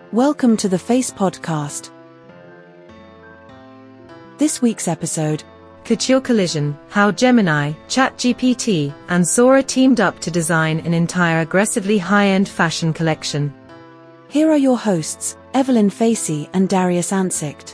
Welcome to the Face Podcast. This week's episode: Couture Collision, how Gemini, ChatGPT, and Sora teamed up to design an entire aggressively high-end fashion collection. Here are your hosts, Evelyn Facey and Darius Ansicht.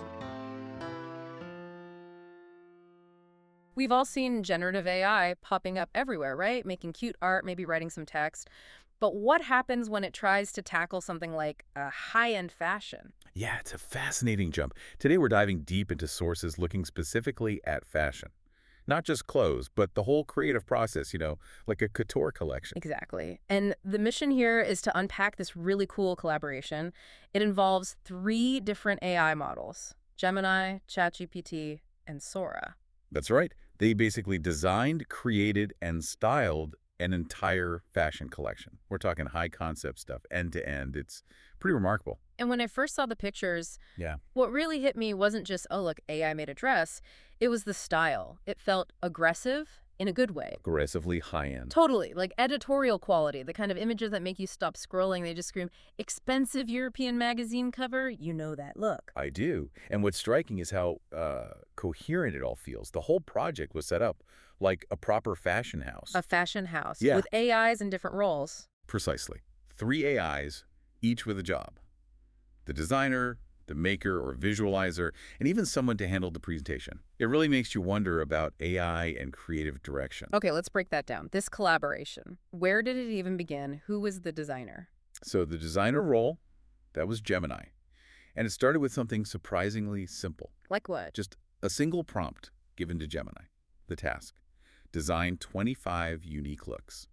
We've all seen generative AI popping up everywhere, right? Making cute art, maybe writing some text. But what happens when it tries to tackle something like a high-end fashion? Yeah, it's a fascinating jump. Today we're diving deep into sources looking specifically at fashion. Not just clothes, but the whole creative process, like a couture collection. Exactly. And the mission here is to unpack this really cool collaboration. It involves 3 different AI models: Gemini, ChatGPT, and Sora. That's right. They basically designed, created, and styled an entire fashion collection. We're talking high concept stuff, end to end. It's pretty remarkable. And when I first saw the pictures, Yeah. what really hit me wasn't just, oh, look, AI made a dress. It was the style. It felt aggressive in a good way. Aggressively high end. Totally, like editorial quality, the kind of images that make you stop scrolling. They just scream, expensive European magazine cover, you know that look. I do. And what's striking is how coherent it all feels. The whole project was set up like a proper fashion house. A fashion house Yeah. with AIs in different roles. Precisely. 3 AIs, each with a job. The designer, the maker or visualizer, and even someone to handle the presentation. It really makes you wonder about AI and creative direction. Okay, let's break that down. This collaboration, where did it even begin? Who was the designer? So the designer role, that was Gemini. And it started with something surprisingly simple. Like what? Just a single prompt given to Gemini. The task: design 25 unique looks.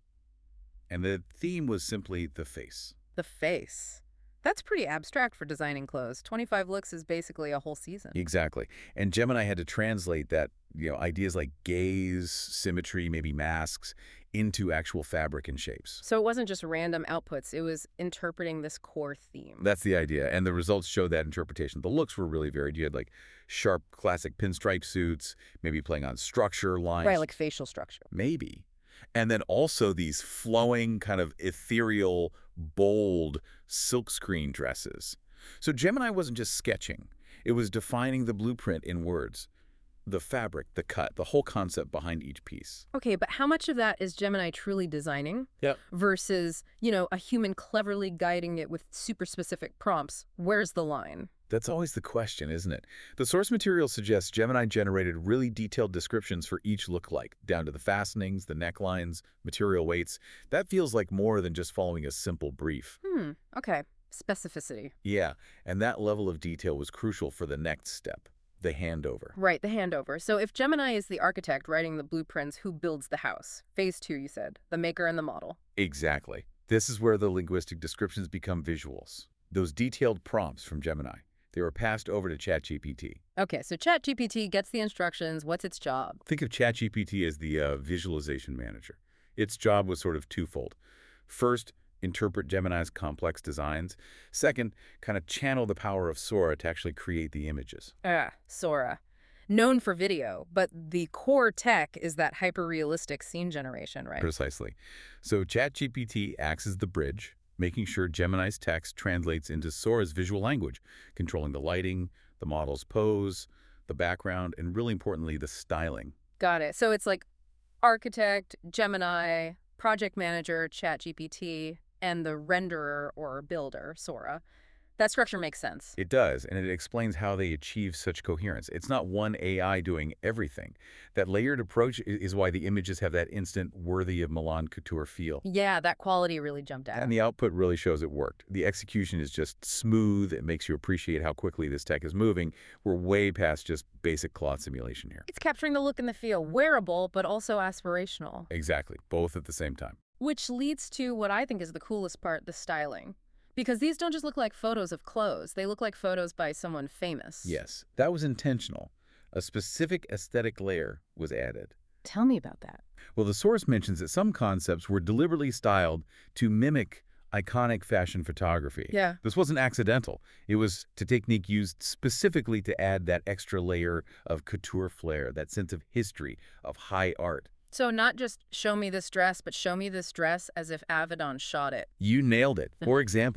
And the theme was simply the face. The face. That's pretty abstract for designing clothes. 25 looks is basically a whole season. Exactly. And Gemini had to translate that, ideas like gaze, symmetry, maybe masks, into actual fabric and shapes. So it wasn't just random outputs. It was interpreting this core theme. That's the idea. And the results showed that interpretation. The looks were really varied. You had like sharp, classic pinstripe suits, maybe playing on structure lines. Right, like facial structure. Maybe. And then also these flowing, kind of ethereal, bold silkscreen dresses. So Gemini wasn't just sketching. It was defining the blueprint in words. The fabric, the cut, the whole concept behind each piece. Okay, but how much of that is Gemini truly designing Yep. versus, a human cleverly guiding it with super specific prompts? Where's the line? That's always the question, isn't it? The source material suggests Gemini generated really detailed descriptions for each look-alike, down to the fastenings, the necklines, material weights. That feels like more than just following a simple brief. Okay. Specificity. Yeah, and that level of detail was crucial for the next step, the handover. Right, the handover. So if Gemini is the architect writing the blueprints, who builds the house? Phase 2, you said. The maker and the model. Exactly. This is where the linguistic descriptions become visuals. Those detailed prompts from Gemini. They were passed over to ChatGPT. Okay, so ChatGPT gets the instructions. What's its job? Think of ChatGPT as the visualization manager. Its job was sort of twofold. First, interpret Gemini's complex designs. Second, kind of channel the power of Sora to actually create the images. Sora. Known for video, but the core tech is that hyper-realistic scene generation, right? Precisely. So ChatGPT acts as the bridge, making sure Gemini's text translates into Sora's visual language, controlling the lighting, the model's pose, the background, and really importantly, the styling. Got it. So it's like architect, Gemini, project manager, ChatGPT, and the renderer or builder, Sora. That structure makes sense. It does, and it explains how they achieve such coherence. It's not one AI doing everything. That layered approach is why the images have that instant worthy of Milan couture feel. Yeah, that quality really jumped out. And the output really shows it worked. The execution is just smooth. It makes you appreciate how quickly this tech is moving. We're way past just basic cloth simulation here. It's capturing the look and the feel, wearable, but also aspirational. Exactly, both at the same time. Which leads to what I think is the coolest part, the styling. Because these don't just look like photos of clothes. They look like photos by someone famous. Yes, that was intentional. A specific aesthetic layer was added. Tell me about that. Well, the source mentions that some concepts were deliberately styled to mimic iconic fashion photography. Yeah. This wasn't accidental. It was a technique used specifically to add that extra layer of couture flair, that sense of history, of high art. So not just show me this dress, but show me this dress as if Avedon shot it. You nailed it. For example,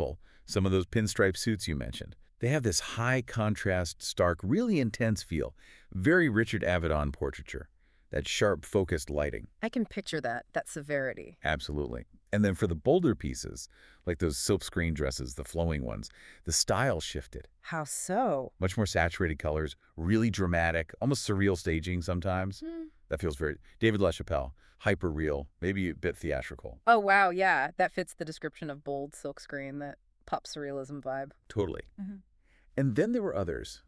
Some of those pinstripe suits you mentioned. They have this high contrast, stark, really intense feel. Very Richard Avedon portraiture. That sharp, focused lighting. I can picture that severity. Absolutely. And then for the bolder pieces, like those silkscreen dresses, the flowing ones, the style shifted. How so? Much more saturated colors, really dramatic, almost surreal staging sometimes. That feels very David LaChapelle, hyper-real, maybe a bit theatrical. Oh, wow, yeah. That fits the description of bold silkscreen, that pop surrealism vibe. Totally. And then there were others,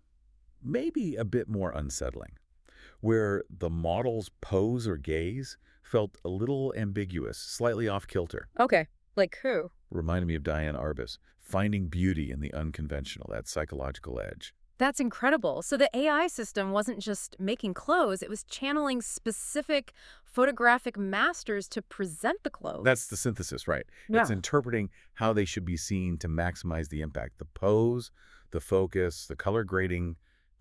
maybe a bit more unsettling, where the model's pose or gaze felt a little ambiguous, slightly off-kilter. Okay, like who? Reminded me of Diane Arbus, finding beauty in the unconventional, that psychological edge. That's incredible. So the AI system wasn't just making clothes, it was channeling specific photographic masters to present the clothes. That's the synthesis, right? Yeah. It's interpreting how they should be seen to maximize the impact. The pose, the focus, the color grading.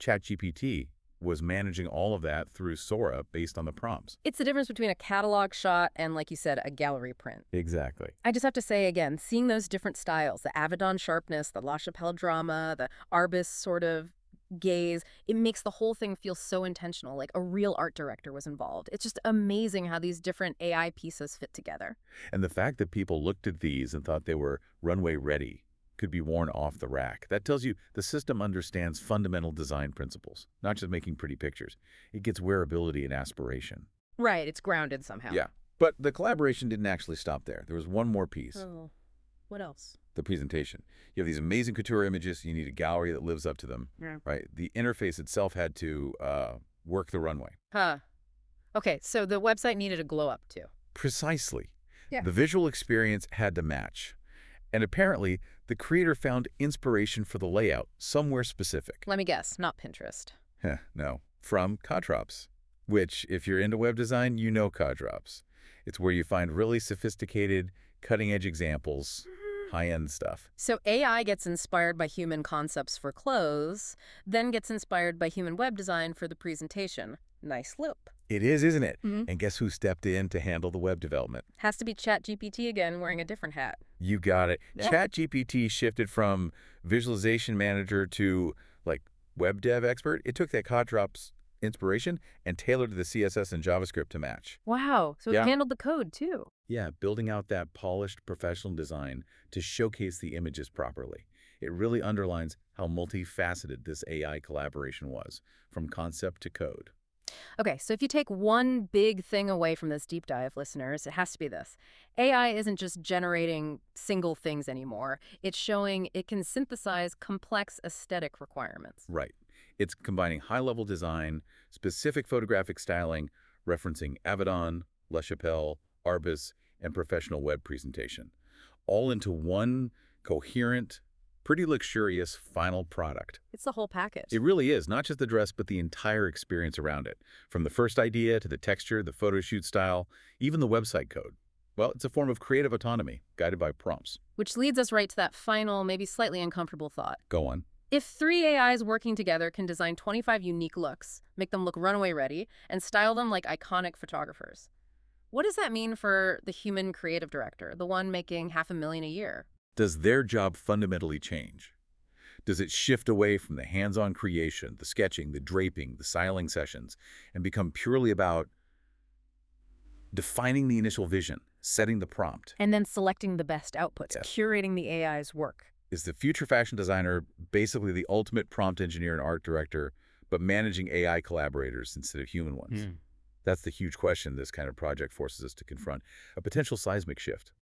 ChatGPT was managing all of that through Sora based on the prompts. It's the difference between a catalog shot and, like you said, a gallery print. Exactly. I just have to say again, seeing those different styles, the Avedon sharpness, the LaChapelle drama, the Arbus sort of gaze, it makes the whole thing feel so intentional, like a real art director was involved. It's just amazing how these different AI pieces fit together. And the fact that people looked at these and thought they were runway ready, could be worn off the rack. That tells you the system understands fundamental design principles, not just making pretty pictures. It gets wearability and aspiration. Right, it's grounded somehow. Yeah. But the collaboration didn't actually stop there. There was one more piece. Oh, what else? The presentation. You have these amazing couture images. You need a gallery that lives up to them, Yeah. right? The interface itself had to work the runway. Huh. Okay, so the website needed a glow up too. Precisely. Yeah. The visual experience had to match. And apparently, the creator found inspiration for the layout somewhere specific. Let me guess, not Pinterest. No, from Codrops, which, if you're into web design, you know Codrops. It's where you find really sophisticated, cutting-edge examples, high-end stuff. So AI gets inspired by human concepts for clothes, then gets inspired by human web design for the presentation. Nice loop. It is, isn't it? Mhm. And guess who stepped in to handle the web development? Has to be ChatGPT again, wearing a different hat. You got it. Yeah. ChatGPT shifted from visualization manager to, like, web dev expert. It took that Codrops inspiration and tailored the CSS and JavaScript to match. Wow, so Yeah. it handled the code too. Yeah, building out that polished professional design to showcase the images properly. It really underlines how multifaceted this AI collaboration was, from concept to code. Okay, so if you take one big thing away from this deep dive, listeners, it has to be this. AI isn't just generating single things anymore. It's showing it can synthesize complex aesthetic requirements. Right. It's combining high-level design, specific photographic styling, referencing Avedon, LaChapelle, Arbus, and professional web presentation, all into one coherent, pretty luxurious final product. It's the whole package. It really is, not just the dress, but the entire experience around it. From the first idea to the texture, the photo shoot style, even the website code. Well, it's a form of creative autonomy, guided by prompts. Which leads us right to that final, maybe slightly uncomfortable thought. Go on. If 3 AIs working together can design 25 unique looks, make them look runway ready, and style them like iconic photographers, what does that mean for the human creative director, the one making $500,000 a year? Does their job fundamentally change? Does it shift away from the hands-on creation, the sketching, the draping, the styling sessions, and become purely about defining the initial vision, setting the prompt? And then selecting the best outputs, Yes. curating the AI's work. Is the future fashion designer basically the ultimate prompt engineer and art director, but managing AI collaborators instead of human ones? That's the huge question this kind of project forces us to confront, a potential seismic shift.